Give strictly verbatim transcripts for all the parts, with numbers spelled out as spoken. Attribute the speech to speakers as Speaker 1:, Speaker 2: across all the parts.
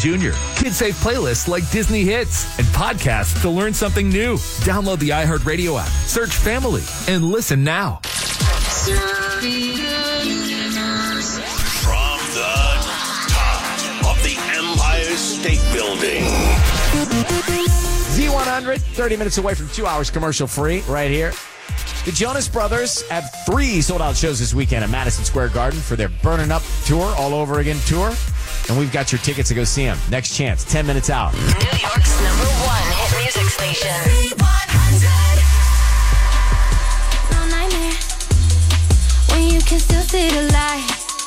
Speaker 1: Junior Kid-safe playlists like Disney Hits and podcasts to learn something new. Download the iHeartRadio app, search Family, and listen now.
Speaker 2: From the top of the Empire State Building.
Speaker 3: Z one hundred, thirty minutes away from two hours commercial free right here. The Jonas Brothers have three sold-out shows this weekend at Madison Square Garden for their Burnin' Up Tour, All Over Again tour. And we've got your tickets to go see them. Next chance, ten minutes out.
Speaker 4: New York's number one hit music station.
Speaker 5: Z one hundred. No nightmare when you can still see the light.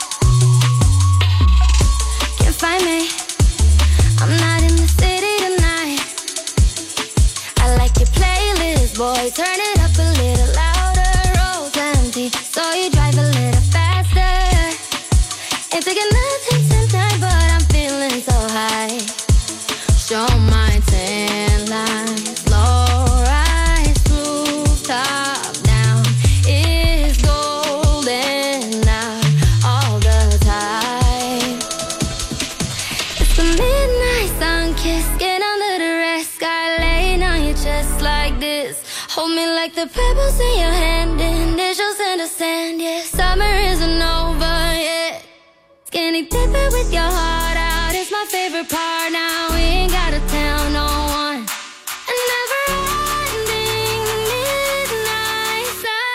Speaker 5: Can't find me. I'm not in the city tonight. I like your playlist, boy. Turn it up a little louder. Roads empty, so you drive a little faster. Ain't taking nothing tonight, but I'm feeling so high. Show my tan lines, low rise, rooftop down. It's golden out all the time. It's the midnight sun kiss, get under the red sky, laying on your chest like this. Hold me like the pebbles in your hand, initials in the sand. Yeah, summer isn't over yet. Skinny dipping with your heart out is my favorite part. Now we ain't gotta tell no one. A never-ending midnight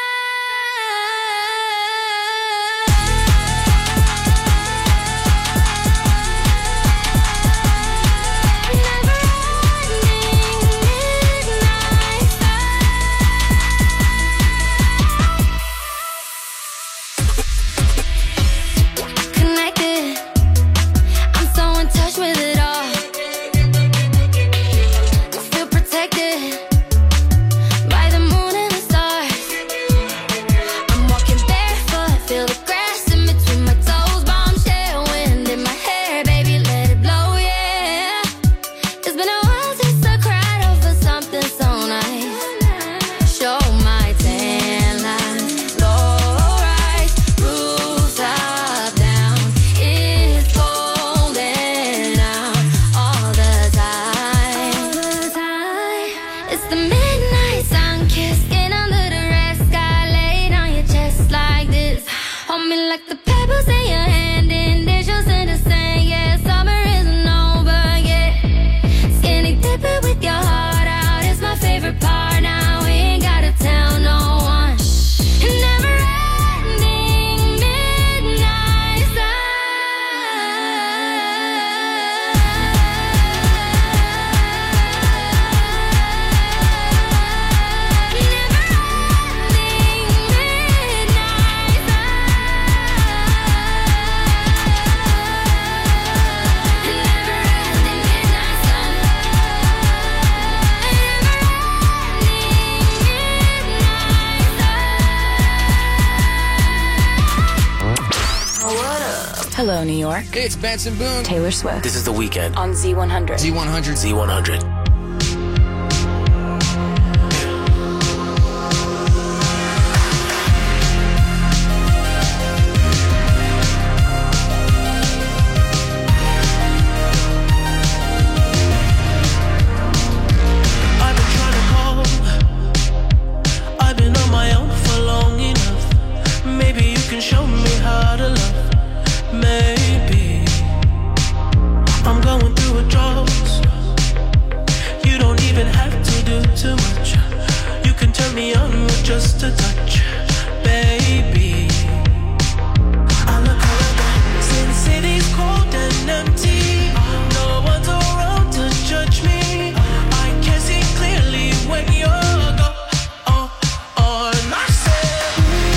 Speaker 4: Hello, New York.
Speaker 6: Hey, it's Benson Boone.
Speaker 4: Taylor Swift.
Speaker 6: This is The Weeknd.
Speaker 4: On Z one hundred.
Speaker 6: Z one hundred. Z one hundred.
Speaker 7: Just a touch, baby. I look around, since city's cold and empty, no one's around to judge me. I can see clearly when you're gone. On I said,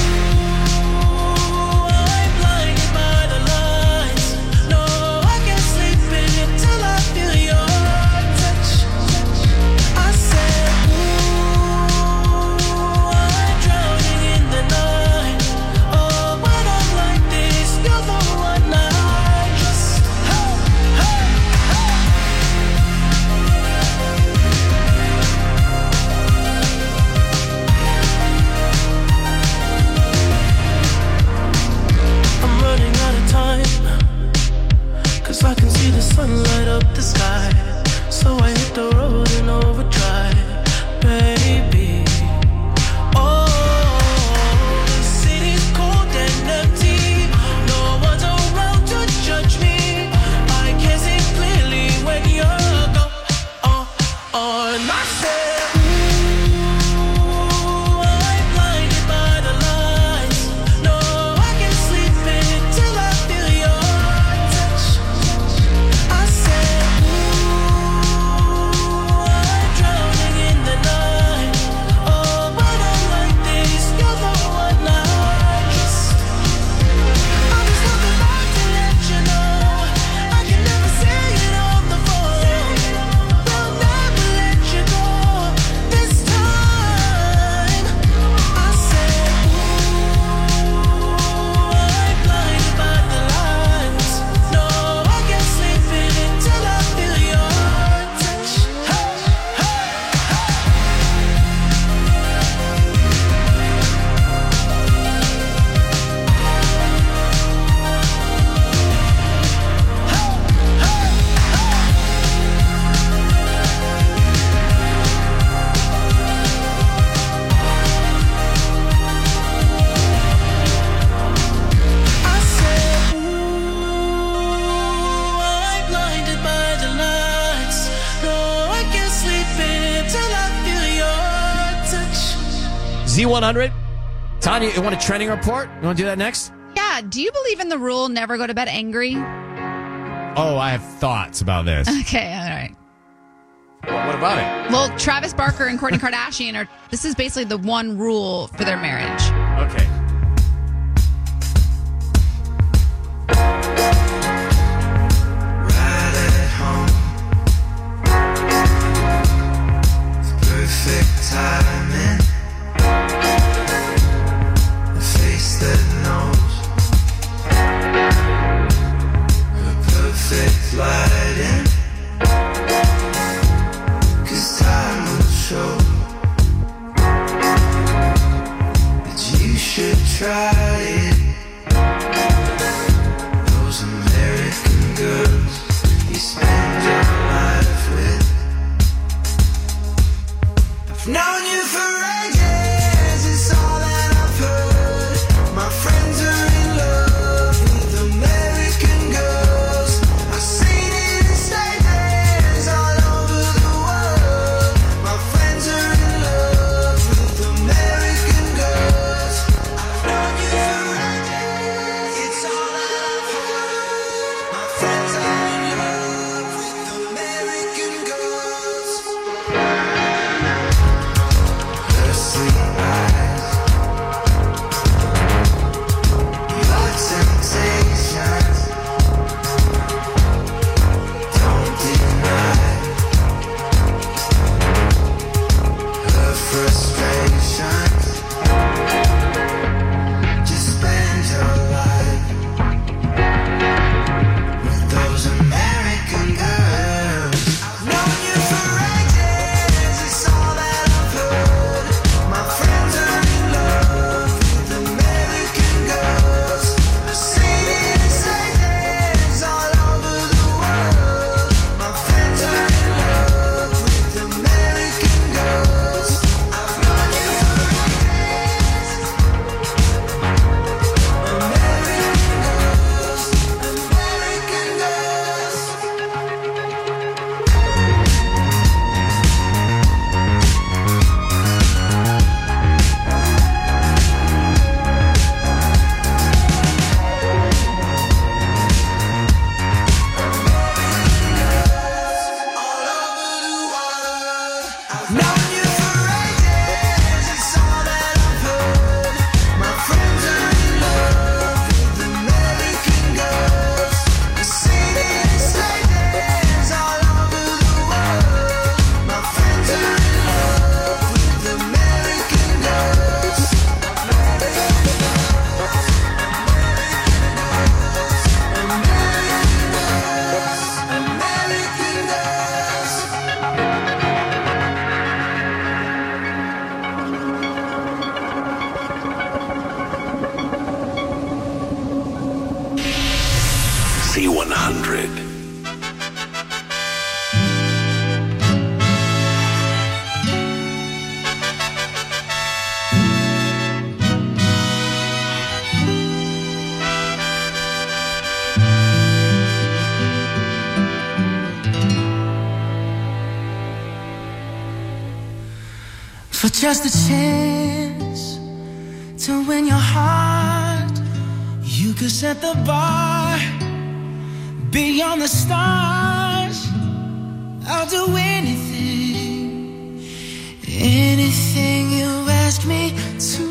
Speaker 7: ooh, I'm blinded by the lights. No, I can't sleep in it till I feel your touch. I said, ooh,
Speaker 3: Z one hundred. Tanya, you want a trending report? You want to do that next?
Speaker 8: Yeah. Do you believe in the rule never go to bed angry?
Speaker 3: Oh, I have thoughts about this.
Speaker 8: Okay, all right.
Speaker 3: Well, what about it?
Speaker 8: Well, Travis Barker and Kourtney Kardashian are. This is basically the one rule for their marriage.
Speaker 3: Okay.
Speaker 7: Right at home. It's perfect timing. A face that knows. Her perfect lighting. 'Cause time will show that you should try it. Those American girls you spend your life with. I've known you for ages, it's all that I've heard. My friends are in love with American girls. I've seen it in stages all over the world. My friends are in love with American girls. I've known you for ages, it's all that I've heard. My friends are in love with American girls. Her sweet eyes, your temptations, don't deny her frustrations. Just spend your life with those American girls. I've known you for ages, it's all that I've heard. My friends are in love with American girls. I've seen it in stages all over the world. My friends are in love with American girls. I've known you for ages. American girls, American girls. All over the world. I've known you for ages, it's all that I've heard. My friends are in love with American girls. I've seen it in stages all over the world. My friends are in love with American girls. American girls, American girls, American girls.
Speaker 2: Z one hundred.
Speaker 7: For just a chance to win your heart, you could set the bar beyond the stars. I'll do anything, anything you ask me to.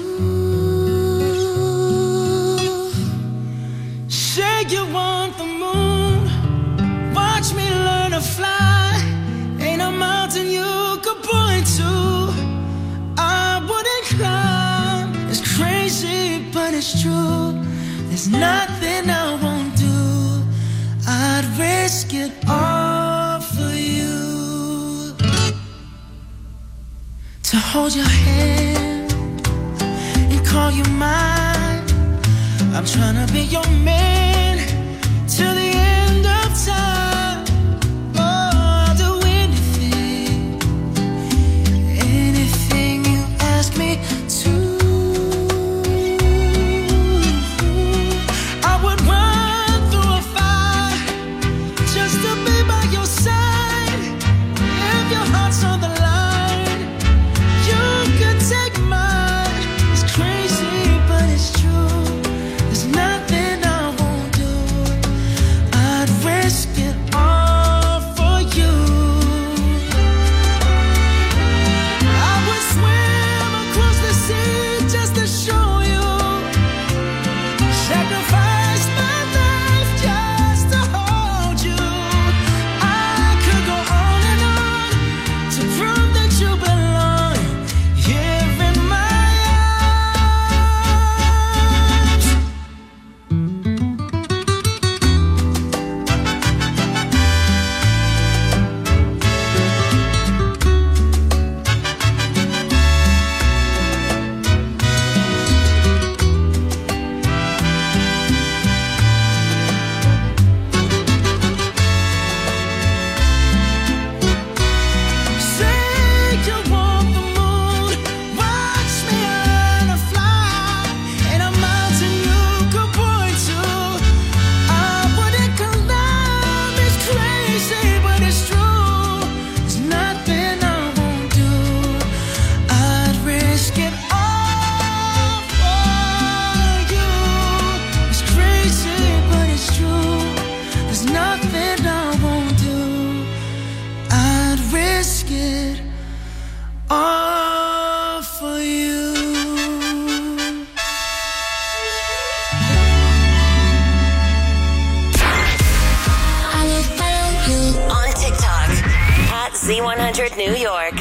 Speaker 7: Say you want the moon, watch me learn to fly. Ain't a mountain you could point to I wouldn't climb. It's crazy, but it's true. There's nothing I won't do. I'd risk it all for you. To hold your hand and call you mine. I'm trying to be your man till the end of time. Oh, I'll do anything, anything you ask me to. I would run through a fire just to be by your side. If your heart's on the line, you could take mine.
Speaker 4: On TikTok, at Z one hundred New York.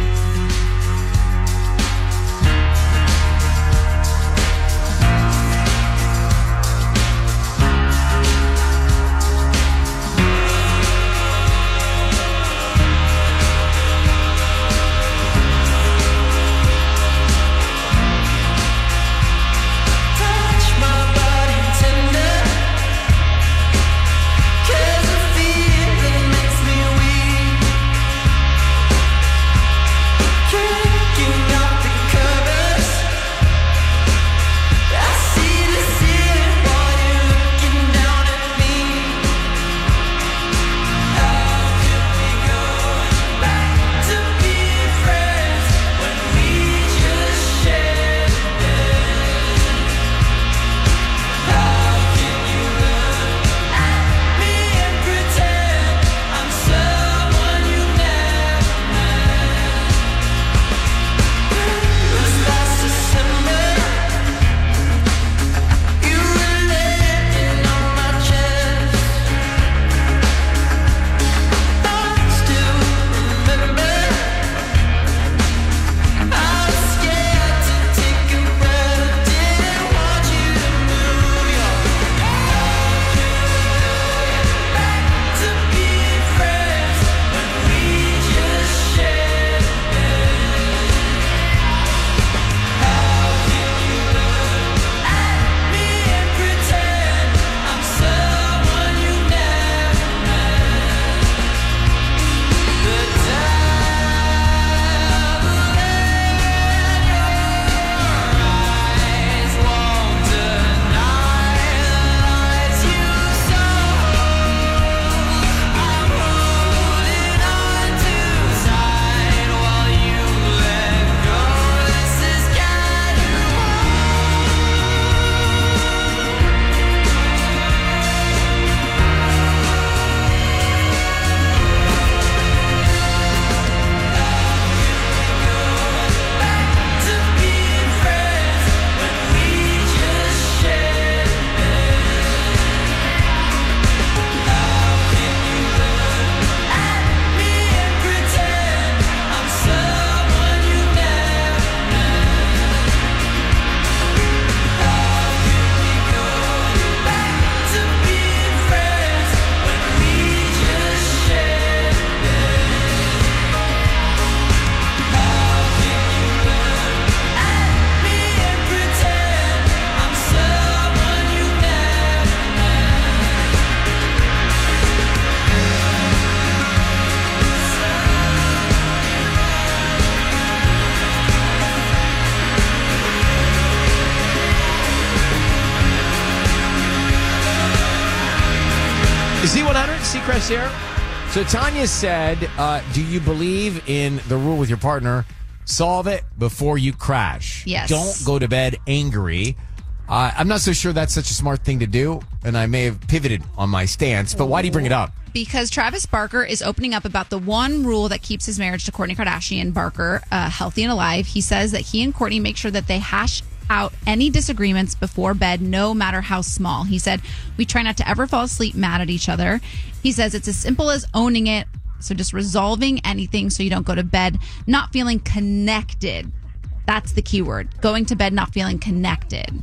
Speaker 3: Z one hundred, Seacrest here. So Tanya said, uh, do you believe in the rule with your partner? Solve it before you crash.
Speaker 8: Yes.
Speaker 3: Don't go to bed angry. Uh, I'm not so sure that's such a smart thing to do, and I may have pivoted on my stance, but why do you bring it up?
Speaker 8: Because Travis Barker is opening up about the one rule that keeps his marriage to Kourtney Kardashian Barker uh, healthy and alive. He says that he and Kourtney make sure that they hash out any disagreements before bed, no matter how small. He said, we try not to ever fall asleep mad at each other. He says it's as simple as owning it. So just resolving anything so you don't go to bed not feeling connected. That's the key word. Going to bed not feeling connected.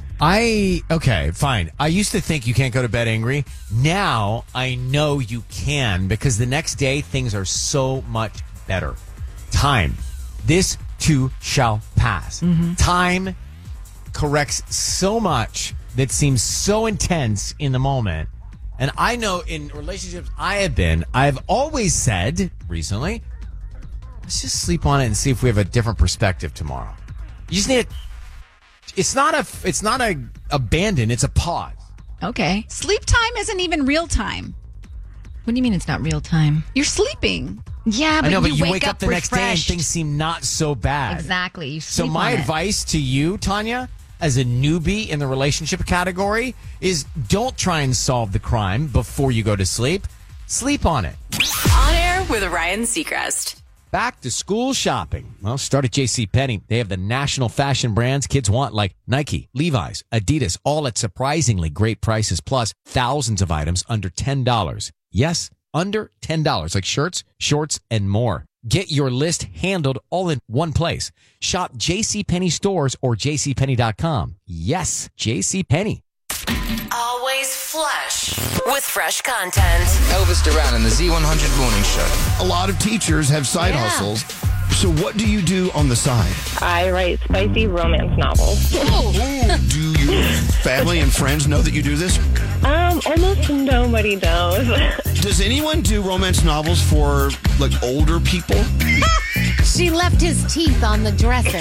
Speaker 3: I, okay, fine. I used to think you can't go to bed angry. Now I know you can, because the next day things are so much better. Time. This too shall pass. Mm-hmm. Time corrects so much that seems so intense in the moment. And I know in relationships I have been, I've always said recently, let's just sleep on it and see if we have a different perspective tomorrow. You just need a, it's not a, it's not a abandon, it's a pause.
Speaker 8: Okay. Sleep time isn't even real time.
Speaker 9: What do you mean it's not real time?
Speaker 8: You're sleeping.
Speaker 9: Yeah, but,
Speaker 3: I know, but
Speaker 9: you,
Speaker 3: you
Speaker 9: wake,
Speaker 3: wake up,
Speaker 9: up
Speaker 3: the next day and
Speaker 9: refreshed.
Speaker 3: things seem not so bad.
Speaker 9: Exactly. You
Speaker 3: So
Speaker 9: sleep
Speaker 3: my
Speaker 9: on it.
Speaker 3: advice to you, Tanya, as a newbie in the relationship category, is don't try and solve the crime before you go to sleep. Sleep on it.
Speaker 4: On air with Ryan Seacrest.
Speaker 3: Back to school shopping. Well, start at JCPenney. They have the national fashion brands kids want, like Nike, Levi's, Adidas, all at surprisingly great prices, plus thousands of items under ten dollars. Yes, under ten dollars, like shirts, shorts, and more. Get your list handled all in one place. Shop JCPenney stores or J C Penney dot com. Yes, JCPenney.
Speaker 4: Always flush with fresh content.
Speaker 6: Elvis Duran and the Z one hundred Morning Show.
Speaker 10: A lot of teachers have side
Speaker 4: Yeah.
Speaker 10: hustles. So what do you do on the side?
Speaker 11: I write spicy romance novels.
Speaker 10: Do your family and friends know that you do this?
Speaker 11: Um, almost nobody knows.
Speaker 10: Does anyone do romance novels for, like, older people?
Speaker 12: She left his teeth on the dresser.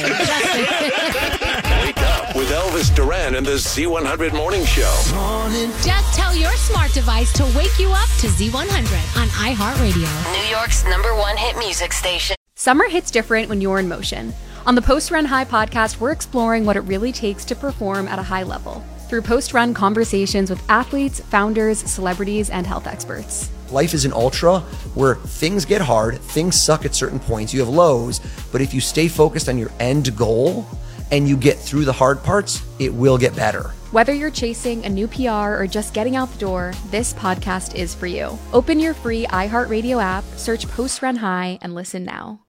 Speaker 2: Wake up with Elvis Duran and the Z one hundred Morning Show.
Speaker 12: Just tell your smart device to wake you up to Z one hundred on iHeartRadio.
Speaker 4: New York's number one hit music station.
Speaker 13: Summer hits different when you're in motion. On the Post Run High podcast, we're exploring what it really takes to perform at a high level through post-run conversations with athletes, founders, celebrities, and health experts.
Speaker 14: Life is an ultra where things get hard, things suck at certain points, you have lows, but if you stay focused on your end goal and you get through the hard parts, it will get better.
Speaker 13: Whether you're chasing a new P R or just getting out the door, this podcast is for you. Open your free iHeartRadio app, search Post Run High, and listen now.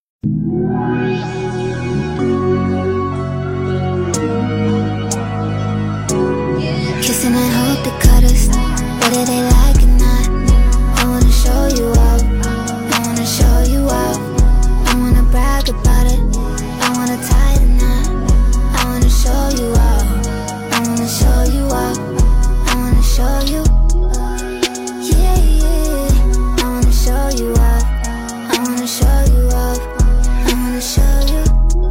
Speaker 5: Kissing and hope to cut us. Whether they like it or not, I wanna show you up. I wanna show you up. I wanna brag about it. I wanna tie the knot. I wanna show you up. I wanna show you up. I wanna show you. Yeah, yeah. I wanna show you up. I wanna show you up. I wanna show you.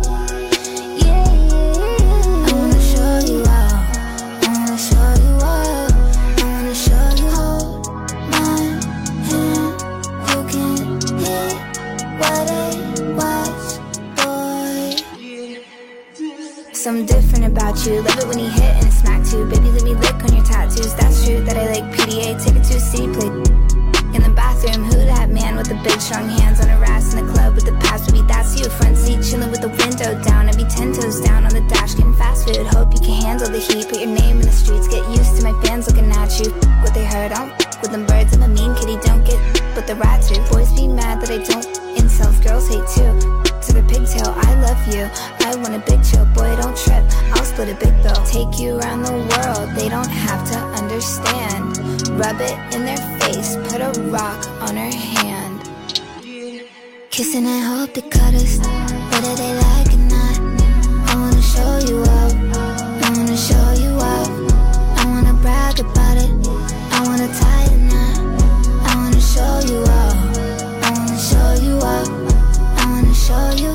Speaker 5: Yeah, yeah. I wanna show you up. I wanna show you up. I wanna show you. Hold my hand. You can hear what it was, boy. Something different about you. Love it when you hit and it smack too. Baby, let me lick on your tattoos. That's true that I like P D A. Take it to a city play. In the bathroom, who that man with the big strong hands on her ass in the club with the past? Baby, that's you. Front seat chilling with the window down. I'd be ten toes down on the dash getting fast food. Hope you can handle the heat. Put your name in the streets. Get used to my fans looking at you. What they heard, I don't f- with them birds. I'm a mean kitty, don't get but the rats do. Boys be mad that I don't incels. Girls hate too. To the pigtail, I love you. I want a big chill, boy, don't trip. I'll split a big bill. Take you around the world. They don't have to understand. Rub it in their face. Put a rock on her hand. Kissing and hope to cut us. Whether they like it or not. I wanna show you up. I wanna show you up. I wanna brag about it. I wanna tie the knot. I wanna show you up. I wanna show you up. I wanna show you.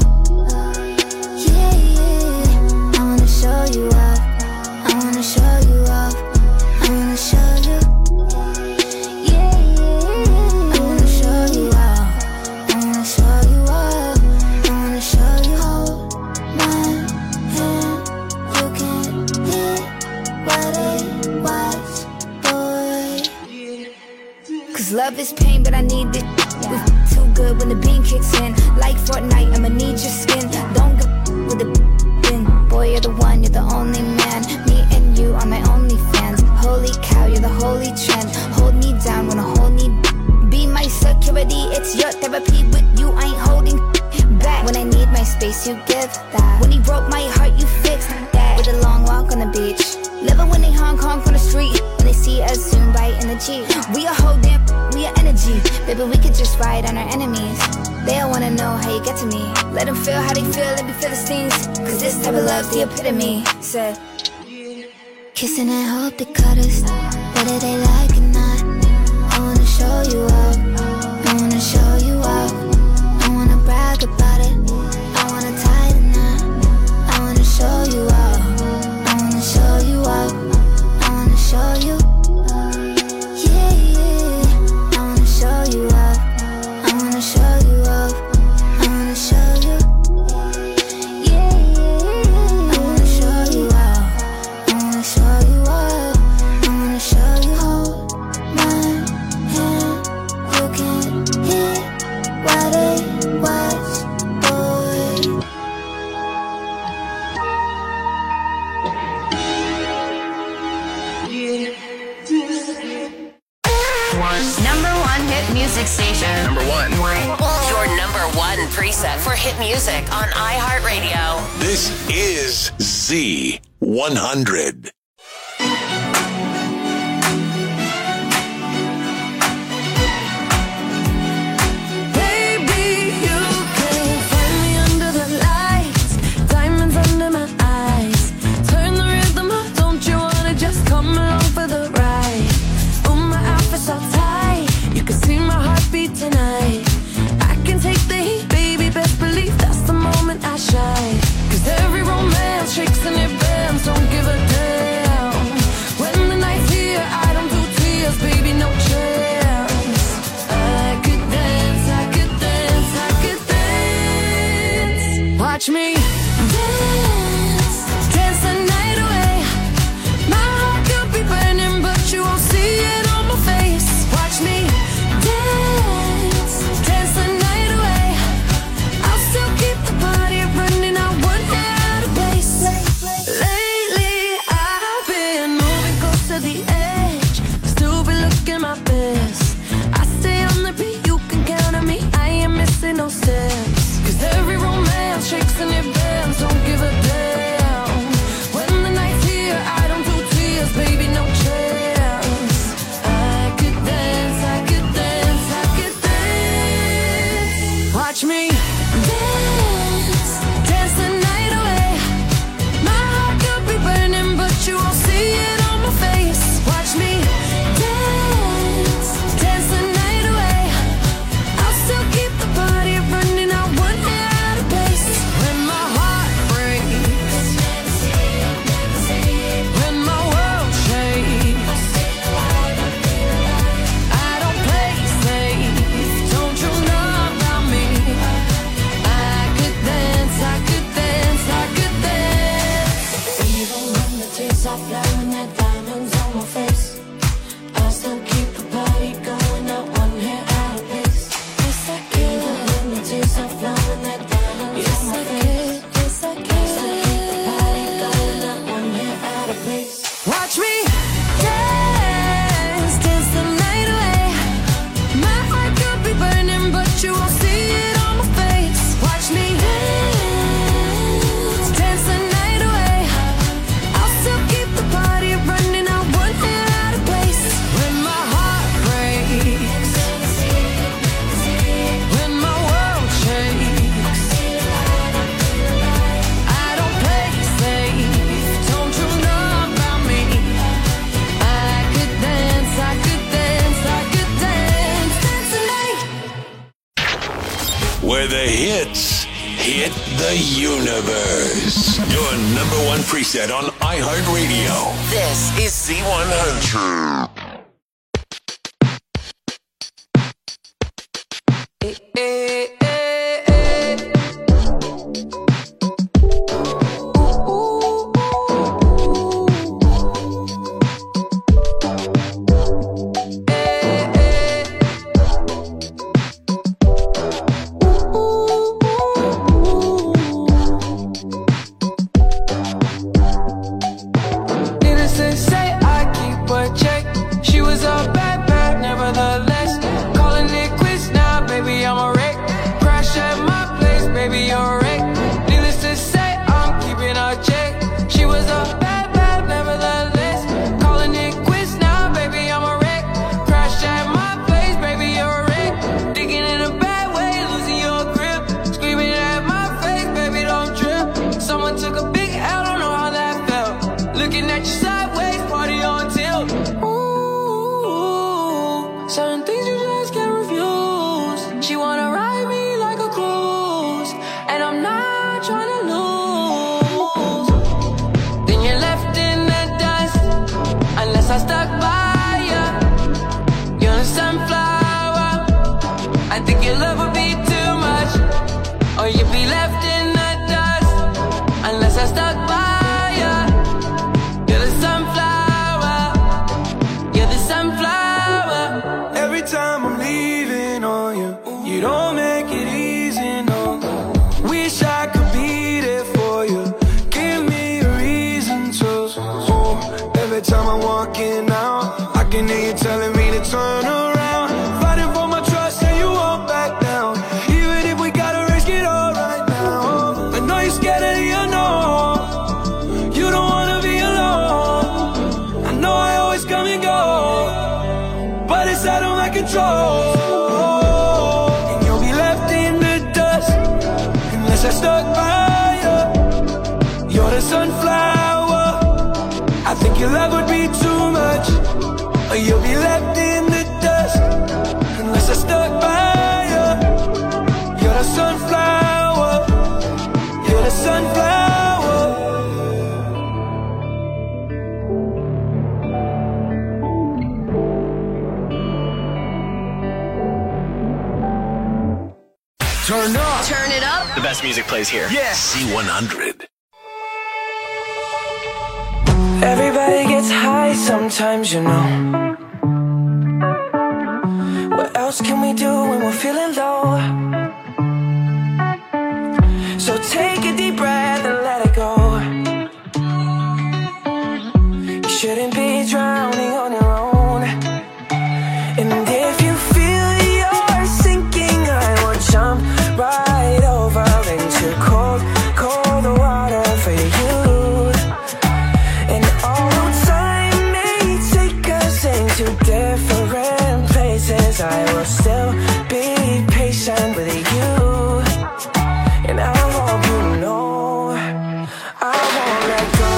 Speaker 5: Yeah, yeah. I wanna show you up. I wanna show you up. I wanna show you. Yeah, yeah. I wanna show you up. I wanna show you up. I wanna show you. Hold my hand. You can hear what it was, boy. Cause love is pain, but I need it. We f- too good when the bean kicks in. Like Fortnite, I'ma need your skin. Don't go with the bin. Boy, you're the one, you're the only man. Me and you are my only fans. Holy cow, you're the holy trend. Hold me down when I hold me. Be my security, it's your therapy. With you, I ain't holding back. When I need my space, you give that. When he broke my heart, you fixed that. With a long walk on the beach. Love it when they honk honk on the street. When they see us soon bite in the Jeep. We a whole damn, we a energy. Baby, we could just ride on our enemies. They all wanna know how you get to me. Let them feel how they feel, let me feel the stings. Cause this type of love's the epitome. Said kissing and hope to cut us. Whether they like it or not. I wanna show you up. I wanna show you up. I wanna brag about it. I wanna tie the knot. I wanna show you up. I wanna show you up. I wanna show you. Yeah, yeah. I wanna show you up. I wanna show you up. I wanna show you. Yeah, yeah. I wanna show you up. I wanna show you up. I wanna show you. Hold my hand. You can hear
Speaker 4: station.
Speaker 6: Number one.
Speaker 4: Your number one preset for hit music on iHeartRadio.
Speaker 2: This is Z one hundred.
Speaker 5: Tonight, I can take the heat, baby. Best believe that's the moment I shine. Cause every romance shakes and it bends. Don't give a damn. When the night's here, I don't do tears, baby. No chance. I could dance, I could dance, I could dance. Watch me dance, dance the night away. My heart could be burning, but you won't see it on my face. Watch me dance, dance the night away. I'll still keep the party running. I won't get out of place. Lately I've been moving close to the edge. Still be looking my best. I stay on the beat, you can count on me. I ain't missing no steps. Cause every romance shakes and it bends. Don't give a damn. When the night's here, I don't do tears, baby. No chance. I could dance, I could dance, I could dance. Watch me dance, dance the night away. My heart could be burning, but you won't see it on my face. Watch me dance, dance the night away. I'll still keep the party running. I won't get out of place. When my heart breaks, when my world shakes, I don't play safe. Don't you know about me? I could dance, I could dance, I could dance. Even when the tears are flowing, that diamonds on my face, I still keep the party going. Not one hair out of place. Yes, I can. Even when the tears are flowing, that diamonds on my face, yes, I can. Still keep the party going. Not one hair out of place. Watch me dance, dance the night away. My heart could be burning, but you won't see it on my face. Watch me dance, dance the night away. I'll still keep the party running. I won't get out of place. When my heart breaks, when my world shakes, I don't play safe. Don't you know about me? I could dance, I could dance, I could dance, dance tonight.
Speaker 2: Where the hits hit the universe. Your number one preset on iHeartRadio.
Speaker 4: This is
Speaker 2: Z one hundred.
Speaker 7: Needless to say, I keep a check. She was a bad, bad, nevertheless. Calling it quits now, baby, I'm a wreck. Crash at my place, baby, you're a wreck. Needless to say, I'm keeping a check. She was a bad, bad, nevertheless. Calling it quits now, baby, I'm a wreck. Crash at my place, baby, you're a wreck. Digging in a bad way, losing your grip. Screaming at my face, baby, don't trip. Someone took a big L, don't know how that felt. Looking at you sideways, party on tilt. Ooh, certain things you just can't refuse. She wanna ride me like a cruise, and I'm not trying to lose. Then you're left in the dust, unless I stuck by ya. You're a sunflower. I think your love would be too much, or you'd be left in the dust, unless I stuck by ya. You're the sunflower. You're the sunflower.
Speaker 15: Every time I'm leaving on you, you don't make it easy, no. Wish I could be there for you. Give me a reason to. Oh, every time I'm walking out, I can hear you telling me to turn around. Fighting for my trust and you unless I stuck by you. You're the sunflower. I think your love would be too much, or you'll be left in the dust unless I stuck by you. You're the sunflower. You're the sunflower.
Speaker 2: Turn up.
Speaker 4: Turn it up.
Speaker 2: The best music plays here. Yeah. Z one hundred.
Speaker 15: Everybody gets high sometimes, you know. What else can we do when we're feeling low? So take a deep breath and let it go. You shouldn't be drowning on your own. And if you feel you're sinking, I will jump right over into cold, cold water for you. And although time may take us into different places, I will still be patient with you. And I hope you know I won't let go.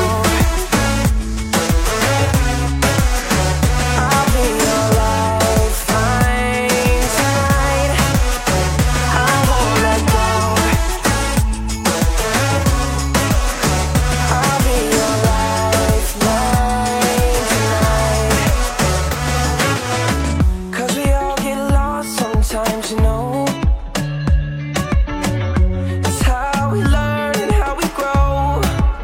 Speaker 15: I'll be your lifeline tonight. I won't let go. I'll be your lifeline tonight. 'Cause we all get lost sometimes, you know. It's how we learn and how we grow.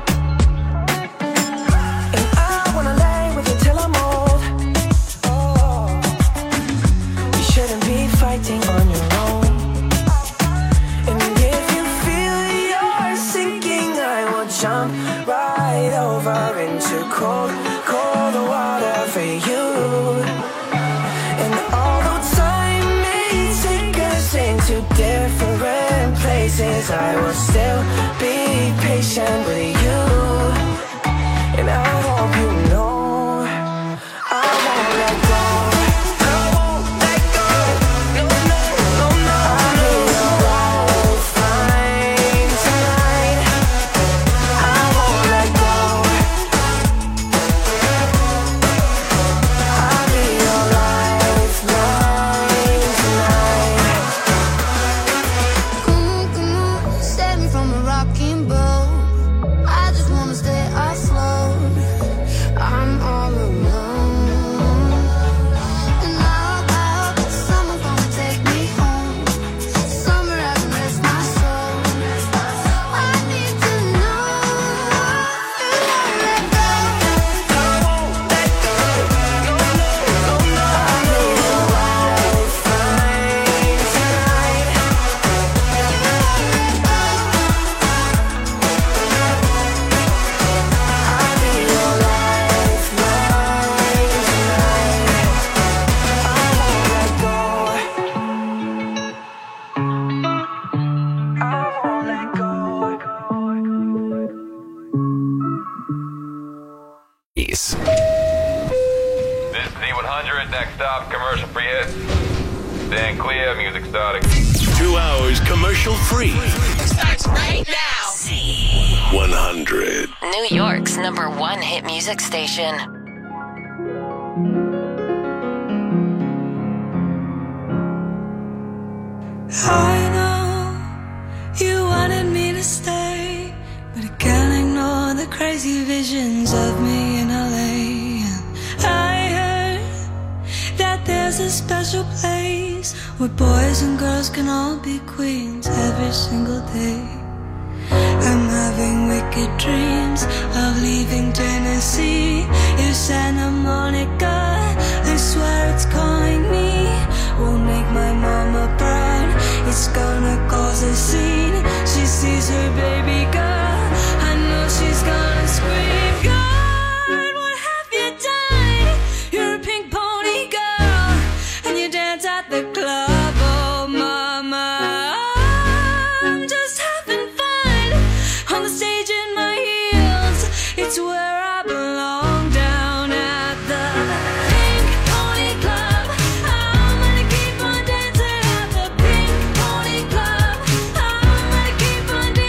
Speaker 15: And I wanna lay with you till I'm old. Oh, you shouldn't be fighting on your own. And if you feel you're sinking, I will jump right over into cold, cold water for you. And although time may take us into different places, I will still be patient with you. And I hope you know I won't let go. I won't let go. No, no, no, no. I'll be your lifeline tonight. I won't let go. I'll be your lifeline tonight.
Speaker 5: Come on, come on, save me from a rocking boat. I just wanna stay afloat. I'm all alone. And I hope, I hope that someone's gonna take me home. Somewhere I can rest my soul. I need to know you won't let go.
Speaker 15: I won't let go. No, no, no, no. I'll be your lifeline tonight. I'll be your lifeline tonight. I won't let go. I won't let go.
Speaker 2: Yes.
Speaker 16: This is Z one hundred, next stop, commercial free hits. Stand clear, music starting.
Speaker 2: Two hours commercial free.
Speaker 4: Starts right now. Z
Speaker 2: one hundred.
Speaker 4: New York's number one hit music station.
Speaker 7: I know you wanted me to stay, but I can't ignore the crazy visions of me in L A. I heard that there's a special place where boys and girls can all be queens every single day. I'm having wicked dreams of leaving Tennessee. If Santa Monica, I swear it's calling me. Won't make my mama proud, it's gonna cause a scene. She sees her baby girl, I know she's gonna scream. God, what have you done? You're a pink pony girl, and you dance at the club. Oh mama, I'm just having fun on the stage in my heels. It's where I belong, down at the Pink Pony Club. I'm gonna keep on dancing at the Pink Pony Club. I'm gonna keep on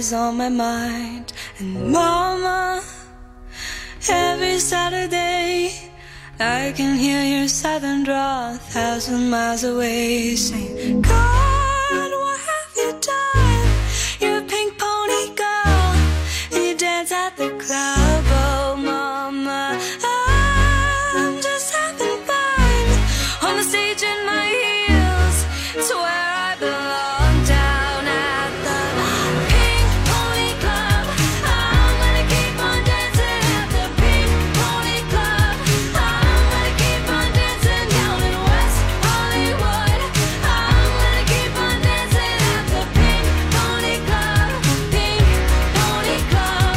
Speaker 17: is on my mind. And mama, every Saturday I can hear your southern drawl a thousand miles away, saying, God, what have you done? You're a pink pony girl, and you dance at the club. Oh mama, I'm just having fun on the stage in my heels. It's where I belong, down at the Pink Pony Club. I'm gonna keep on dancing at the Pink Pony Club. I'm gonna keep on dancing down in West Hollywood. I'm gonna keep on dancing at the Pink Pony Club. Pink Pony Club.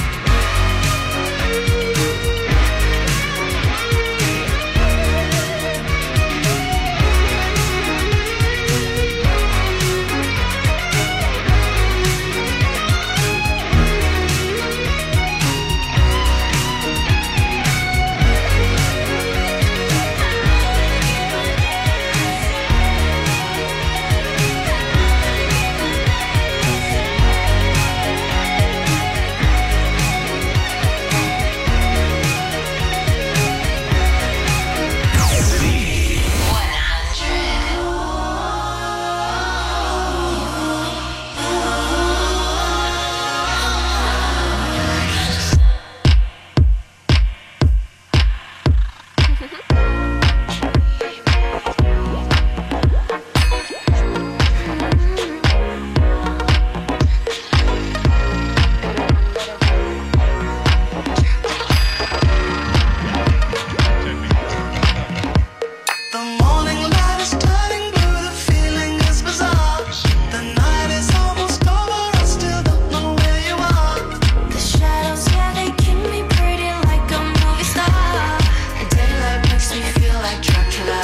Speaker 17: The morning light is turning blue, the feeling is bizarre. The night is almost over, I still don't know where you are. The shadows, yeah, they keep me pretty like a movie star. And daylight makes me feel like Dracula.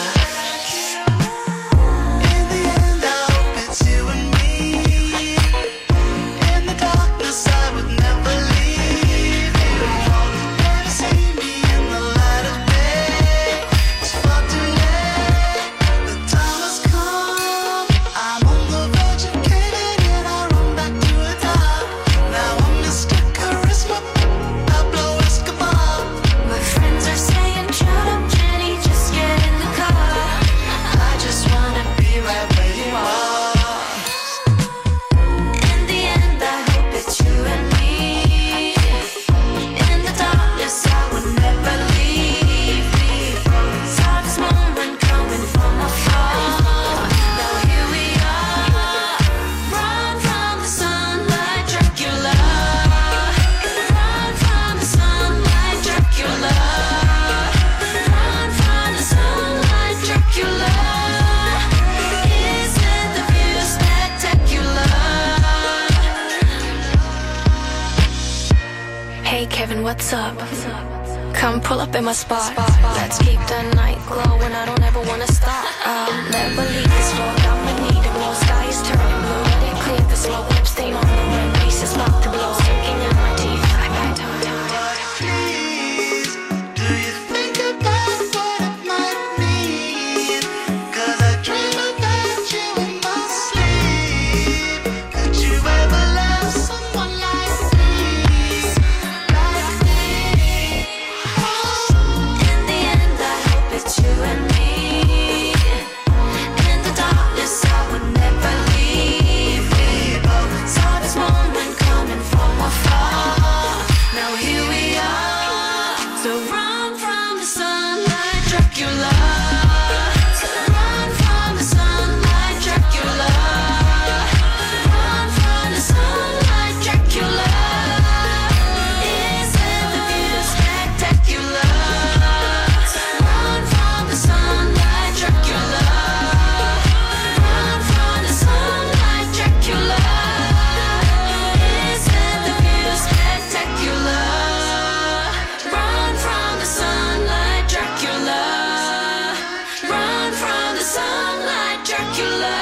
Speaker 17: In the end, I hope it's you and me. In the darkness, I would never leave you. Never see me in the light of day. It's far too late. The time has come. I'm on the verge of caving in. I run back to the top. Now I'm Mister Charisma, Pablo Escobar. My friends are saying, shut up, Jenny, just get in the car. I just wanna be right where you are. In the end, I hope it's you and me. In the darkness, I would never leave me. Saw this moment coming from afar. Now here we are. Run from the sunlight, Dracula. Run from the sunlight, Dracula. Run from the sunlight, Dracula. Isn't the view spectacular? Hey Kevin, what's up? Come pull up in my spot. Let's keep the night glowing. I don't ever wanna stop. I'll never leave this road. I'ma need it more. Sky is turning blue. Let it clear the smoke. Lip stain on the rim. Face is about to blow. Sinking in my teeth. I bet. Please, do you think about what it might mean? 'Cause I dream about you in my sleep. Could you ever love someone like me? Like me? In the end, I hope it's you and me. In the darkness, I would never leave. We both saw this moment coming from afar. Now here we are. So run from the sunlight, Dracula. Run from the sunlight, Dracula. Run from the sunlight, Dracula. Isn't the view spectacular? Run from the sunlight, Dracula. Run from the sunlight, Dracula. Isn't the view spectacular? Run from the sunlight, Dracula. Run from the sunlight, Dracula.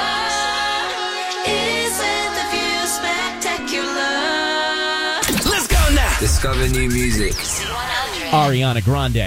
Speaker 17: Isn't the view spectacular?
Speaker 6: Let's go now. Discover new music.
Speaker 3: Ariana Grande.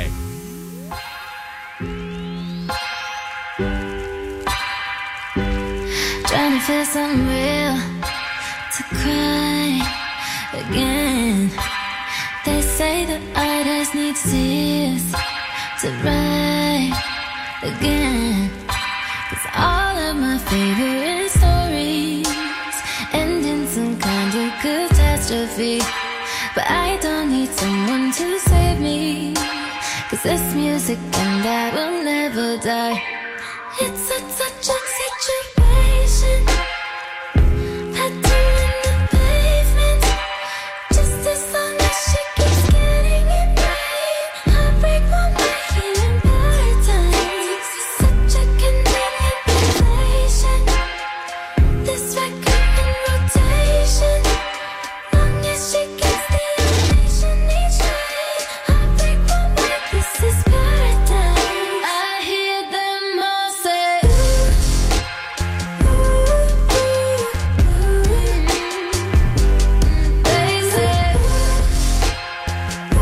Speaker 5: Trying to feel something real to cry again. They say that artists need tears to write again. 'Cause all of my favorite stories end in some kind of catastrophe. But I don't need someone to save me, 'cause this music and I will never die. It's such, such a situation. I do in the pavement, just as long as she keeps getting it right. I break one back here in paradise. Such a convenient relation. This record in rotation, long as she gets the ovation each night. I break one back, this is paradise. I hear them all say, ooh, ooh, ooh, ooh. They say, ooh,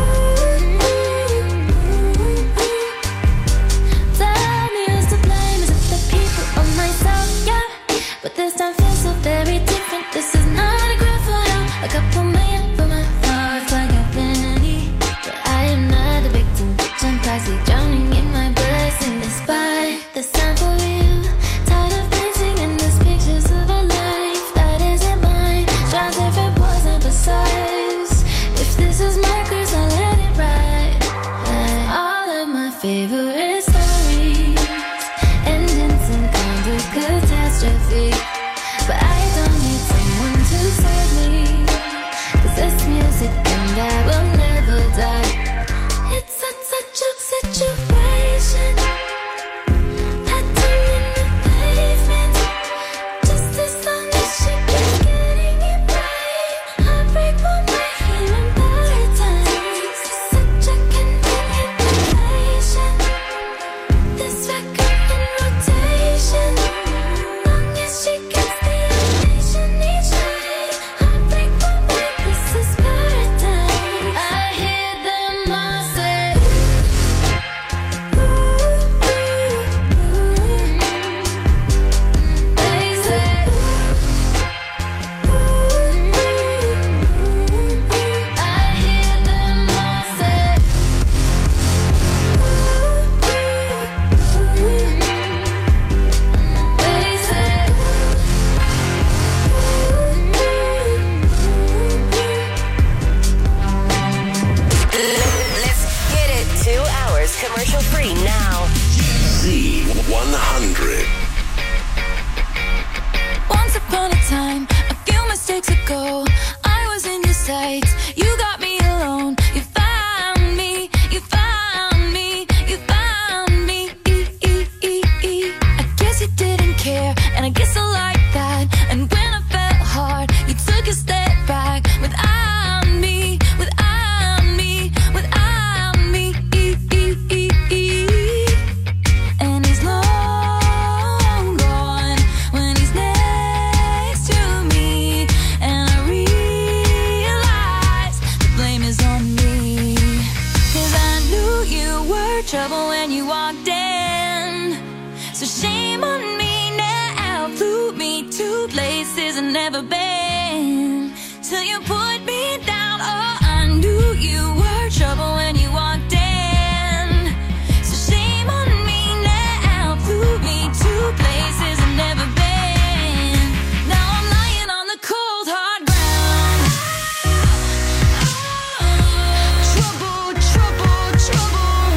Speaker 5: ooh, ooh. Tell me who's to blame, is it the people or myself? Yeah, but this time feels so very different. This is not a graph for hell. A couple million for my heart like a penny. But I am not a victim, bitch, I'm toxic, drowning in my blessing. Despite the sign for you, tired of dancing in these pictures of a life that isn't mine. Try different boys and besides, if this is my curse, I'll let it ride. All of my favorite stories end in some kind of catastrophe. But I don't need someone to save me, 'cause this music and I will never die. It's such, such a situation. I do in the pavement, just as long as she keeps getting it right. I break one back here in paradise. Such a convenient relation. This record in rotation, long as she gets the ovation each night. I break one back, this is paradise. I hear them all say, ooh, ooh, ooh. They say, ooh, ooh, ooh. I hear them all say, ooh, ooh, ooh. They say,
Speaker 4: Let's get it. Two hours commercial free now.
Speaker 2: Z one hundred.
Speaker 5: Once upon a time, a few mistakes ago, I was in your sights. You got me alone. You found me. You found me. You found me. I guess you didn't care, and I guess I like that. And when I felt hard, you took a step back. Without me, without me, without me. And he's long gone when he's next to me. And I realize the blame is on me. 'Cause I knew you were trouble when you walked in. So shame on me now. Flew me to places I've never been. Till you put me down. Oh, I knew you were trouble when you walked in. So shame on me now. Flew me to places I've never been. Now I'm lying on the cold hard ground. Trouble, trouble, trouble.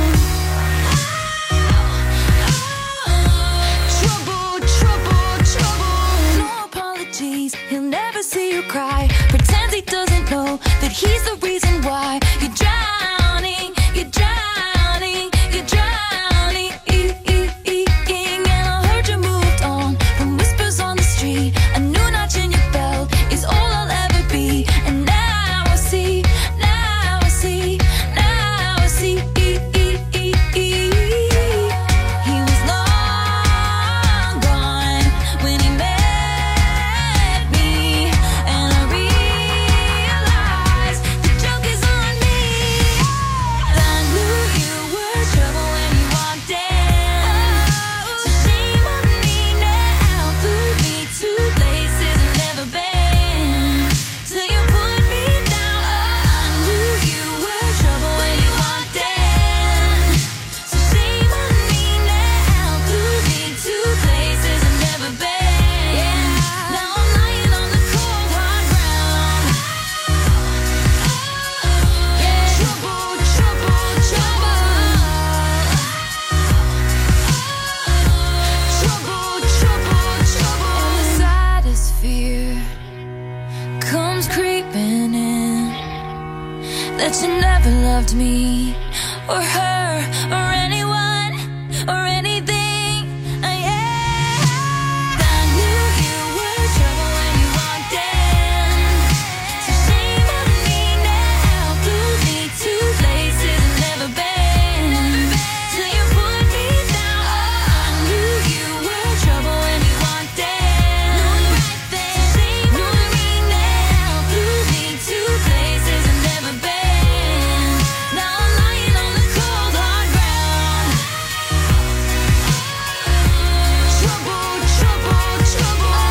Speaker 5: Trouble, trouble, trouble. No apologies, he'll never see you cry. Pretends he doesn't know that he's the reason why you drive loved me or her or anyone or anything. Uh, yeah. I knew you were trouble when you walked in. So shame on me now. Blew me to places I've never been. So you put me down. I knew you were trouble when you walked in. Right there. Shame on me now. Blew me to places I've never been. Now I'm lying on the cold hard ground. Trouble, trouble, trouble.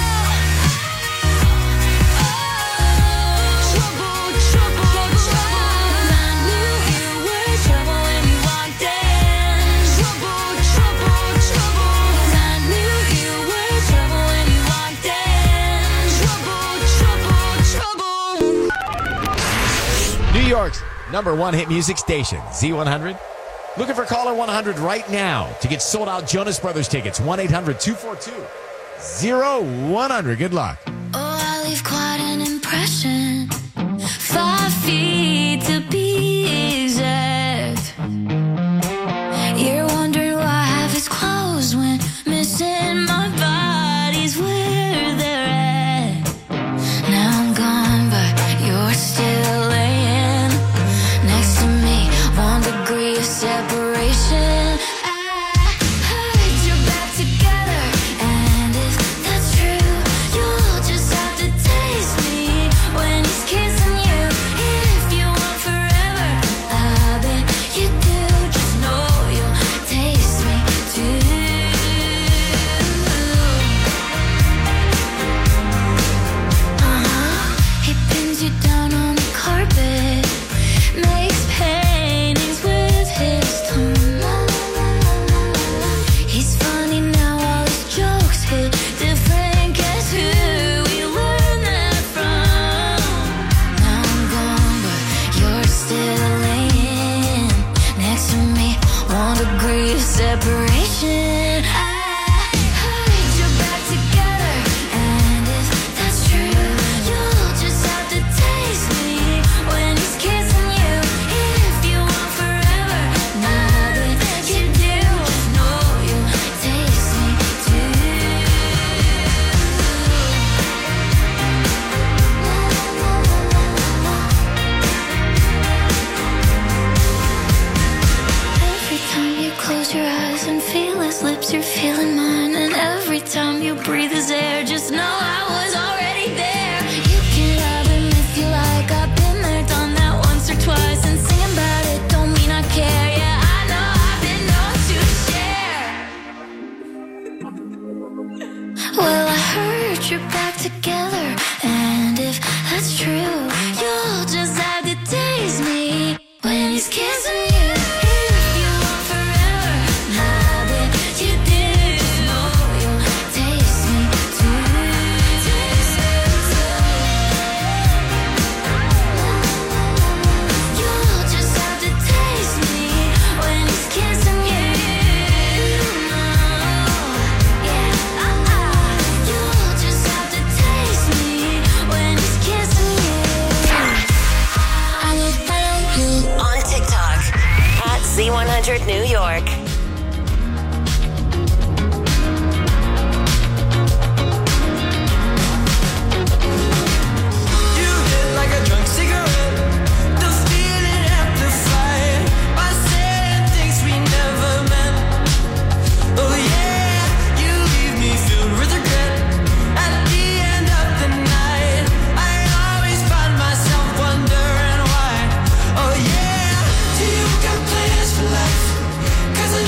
Speaker 5: Trouble, trouble, trouble. I knew you were trouble when you walked in. Trouble, trouble, trouble. I knew you were trouble when you walked in. Trouble, trouble, trouble.
Speaker 3: New York's number one hit music station, Z one hundred. Looking for caller one hundred right now to get sold out Jonas Brothers tickets. one eight hundred two four two oh one hundred. Good luck.
Speaker 5: Oh, I leave quite an impression. Five feet to be exact. You're wondering why I have his clothes when missing my body's where they're at. Now I'm gone, but you're still laying next to me. One degree of separation. I heard you're back together, and if that's true, you'll just have to taste me when he's kissing you. If you want forever, I bet you do. Just know you'll taste me too. Uh-huh. He pins you down on the carpet, makes paintings with his tongue. He's funny now, all his jokes hit different. Guess who we learned that from? Now I'm gone, but you're still laying next to me. One degree of separation. I heard you're back together, and if that's true, you'll just have to taste me when he's kissing you. If you want forever, now that you do, just know you'll taste me too. Every time you close your eyes and feel his lips, you're feeling mine. And every time you breathe his air, just know I was already there. You can love him if you like. I've been there, done that once or twice. And singing about it don't mean I care. Yeah, I know I've been known to share. Well, I heard you're back together, and if that's true, you'll just have to taste me when he's kissing you. If you want forever, now that you do, just know you'll taste me too. You'll just have to taste me when he's kissing you. Yeah, uh-uh. You'll just have to taste me when he's kissing you. I look better you.
Speaker 4: On TikTok at Z one hundred New York.
Speaker 15: You hit like a drunk cigarette. The feeling amplified by saying things we never meant. Oh yeah, you leave me filled with regret. At the end of the night, I always find myself wondering why. Oh yeah, do you got plans for life? 'Cause I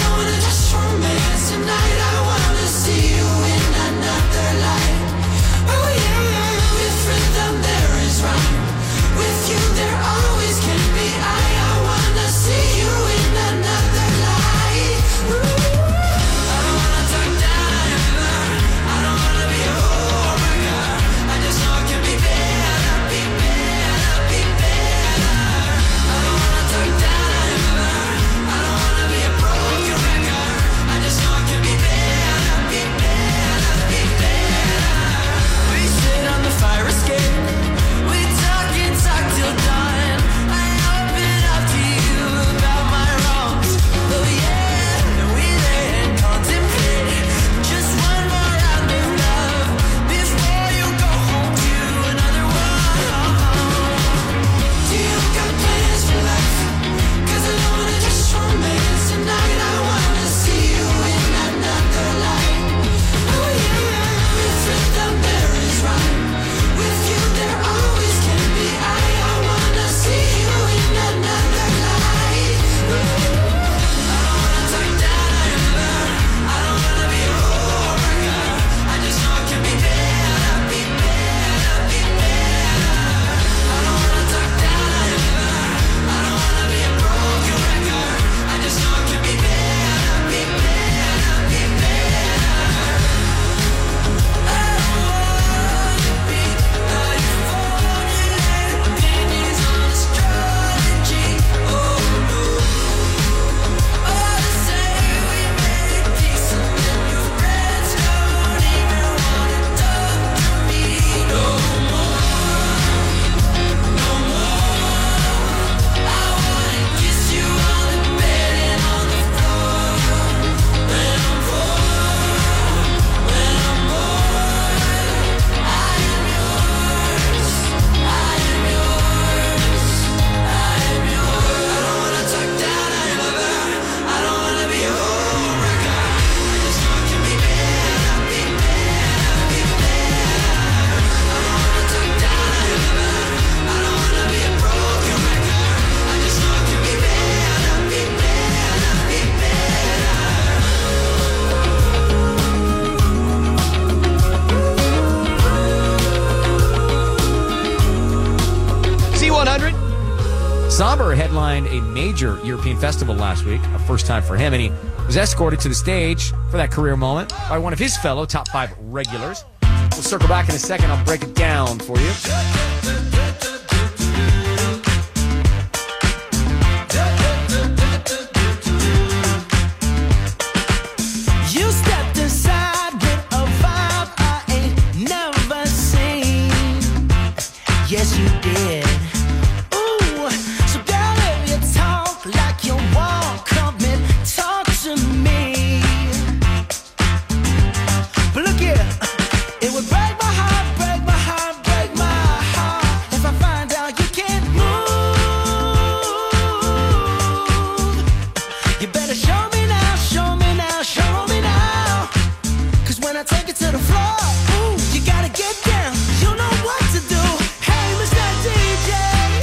Speaker 3: headlined a major European festival last week, a first time for him, and he was escorted to the stage for that career moment by one of his fellow top five regulars. We'll circle back in a second. I'll break it down for you.
Speaker 7: You stepped inside with a vibe I ain't never seen. Yes, you did. Ooh, so girl, if you talk like you walk, come and talk to me. But look here, it would break my heart, break my heart, break my heart if I find out you can't move. You better show me now, show me now, show me now. Cause when I take it to the floor, ooh, you gotta get down. You know what to do. Hey, Mister D J,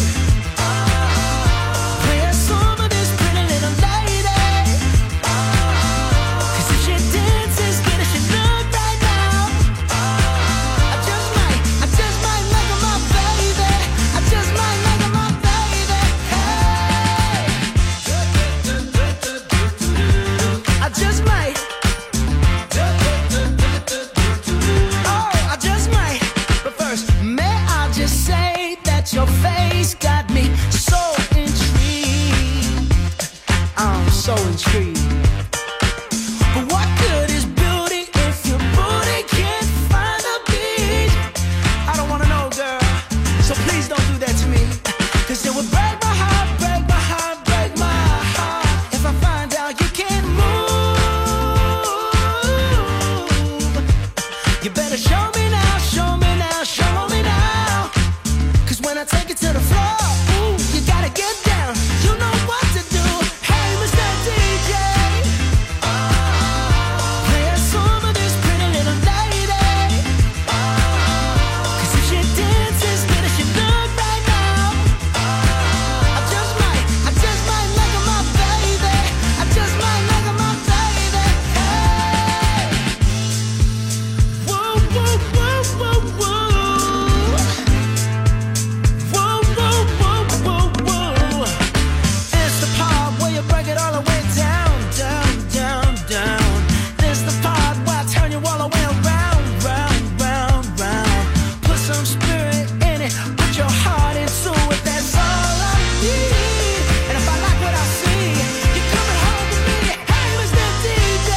Speaker 7: play a song of this pretty little lady. Cause if she dances, good as she look right now, I just might, I just might make her my baby. I just might make her my baby. Hey, I just might. Oh, I just might. But first, may I just say that your face got me so intrigued. I'm so intrigued. But what good is beauty if your booty can't find a beat? I don't wanna know, girl. So please don't do that to me. Cause it would break my heart, break my heart, break my heart if I find out you can't move. You better show me now, show me now, show me now. Cause when I take it to the floor, ooh, you gotta get down. You know what to do. Hey, Mister D J, play a song of this pretty little lady. Cause if she dances good as she look right now, I just might, I just might make her my baby. I just might make her my baby. Hey, whoa, whoa, whoa, whoa, whoa. Whoa, whoa, whoa, whoa, whoa. It's the part where you break it all the way down, down, down, down. This the part where I turn you all the way around, round, round, round. Put some spirit in it, put your heart into it. That's all I need. And if I like what I see, you're coming home with me. Hey, Mister D J,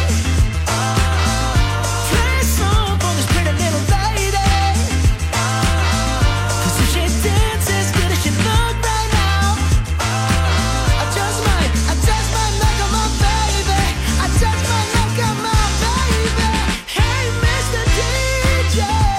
Speaker 7: play a song for this pretty little lady. Cause if she dances good as she look right now, I just might, I just might make her my baby. I just might make her my baby. Hey, Mister D J,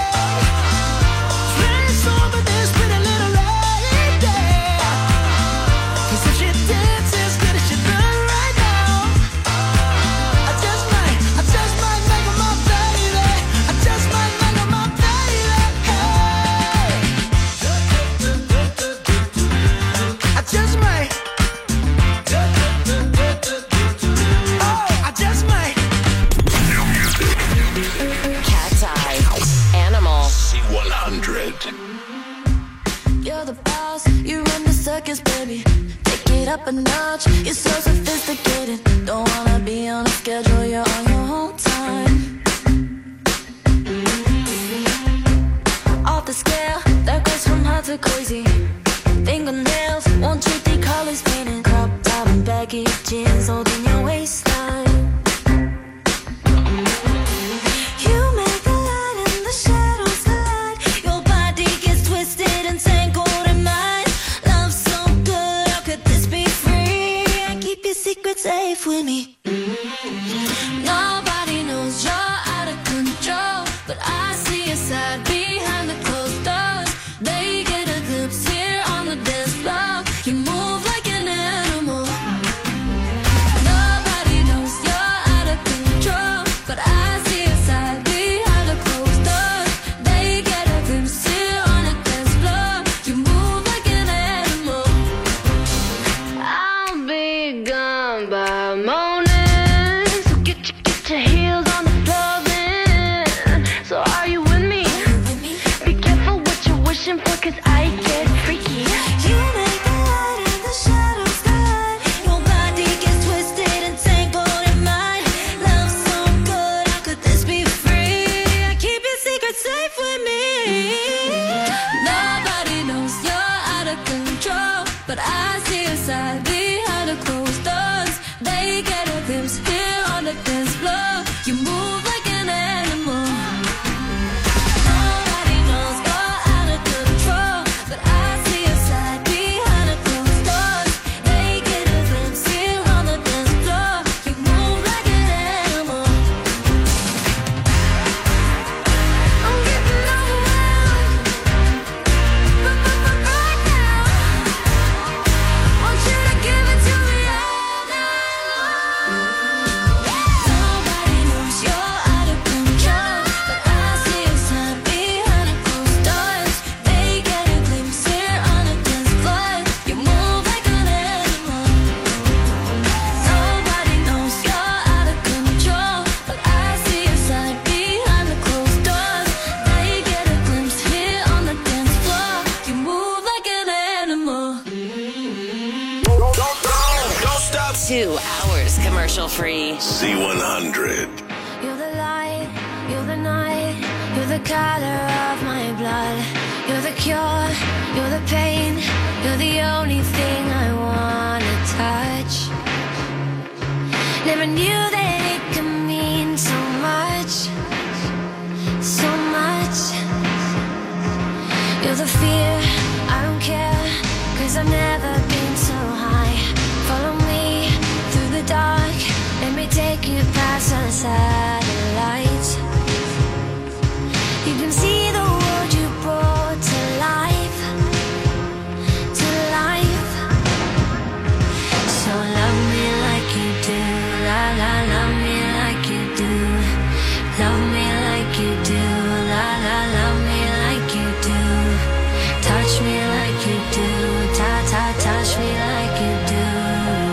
Speaker 7: play a song for this pretty little lady. Cause if she dances good as she look right now, I just might, I just might make her my baby. I just might make her my baby. Hey, I just might. Oh, I just might.
Speaker 4: Cat's Eye. Animal.
Speaker 2: C one hundred.
Speaker 5: You're the boss, you run the circus, baby. Take it up a notch, you're so sophisticated. Don't wanna be on a schedule, you're on your own time. Off the scale, that goes from hot to crazy. Fingernails, won't treat the colors painted. Crop top and baggy jeans holding your waistline. You make the light and the shadows collide. Your body gets twisted and tangled in mine. Love so good, how could this be free? I keep your secret safe with me. Nobody knows you're out of control, but I see your side behind the closed doors. They get a glimpse here on the dance floor. You move like an animal. Nobody knows you're out of control, but I see your side behind the closed doors. They get a glimpse here on the dance floor. You move like an animal. I'll be gone by morning.
Speaker 4: Two hours commercial free.
Speaker 2: Z one hundred.
Speaker 5: You're the light, you're the night, you're the color of my blood. You're the cure, you're the pain, you're the only thing I wanna touch. Never knew that it could mean so much, so much. You're the fear, I don't care, cause I've never been so high. Follow me through the dark, let me take you past the satellites. You can see the world you brought to life, to life. So love me like you do, la la, love me